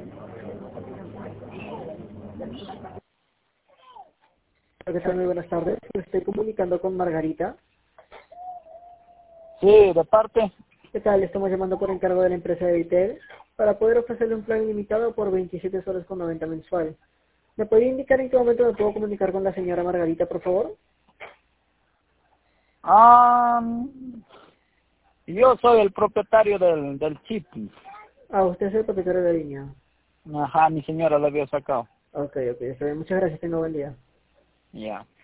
¿Qué tal? Muy buenas tardes. Me estoy comunicando con Margarita. Sí, de parte. ¿Qué tal? Estamos llamando por encargo de la empresa de Vitel para poder ofrecerle un plan ilimitado por 27 soles con 90 mensual. ¿Me podría indicar en qué momento me puedo comunicar con la señora Margarita, por favor? Ah, yo soy el propietario del chip. Ah, usted es el propietario de la línea. Ajá, mi señora lo había sacado. Ok, está bien. Muchas gracias. Tenga buen día. Ya.